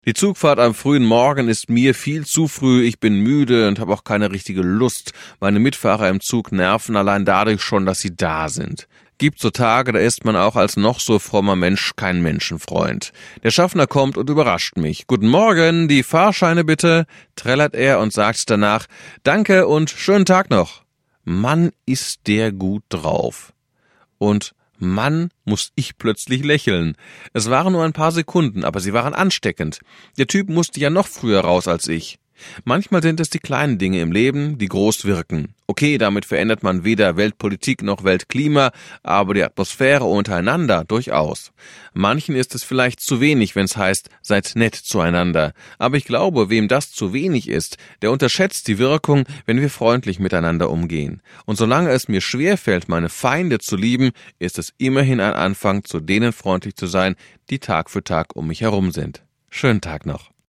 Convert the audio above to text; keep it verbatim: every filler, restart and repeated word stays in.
Die Zugfahrt am frühen Morgen ist mir viel zu früh, ich bin müde und habe auch keine richtige Lust. Meine Mitfahrer im Zug nerven allein dadurch schon, dass sie da sind. Gibt so Tage, da ist man auch als noch so frommer Mensch kein Menschenfreund. Der Schaffner kommt und überrascht mich. »Guten Morgen, die Fahrscheine bitte«, trällert er und sagt danach »Danke und schönen Tag noch«. Mann, ist der gut drauf. Und Mann, muss ich plötzlich lächeln. Es waren nur ein paar Sekunden, aber sie waren ansteckend. Der Typ musste ja noch früher raus als ich. Manchmal sind es die kleinen Dinge im Leben, die groß wirken. Okay, damit verändert man weder Weltpolitik noch Weltklima, aber die Atmosphäre untereinander durchaus. Manchen ist es vielleicht zu wenig, wenn es heißt, seid nett zueinander. Aber ich glaube, wem das zu wenig ist, der unterschätzt die Wirkung, wenn wir freundlich miteinander umgehen. Und solange es mir schwerfällt, meine Feinde zu lieben, ist es immerhin ein Anfang, zu denen freundlich zu sein, die Tag für Tag um mich herum sind. Schönen Tag noch.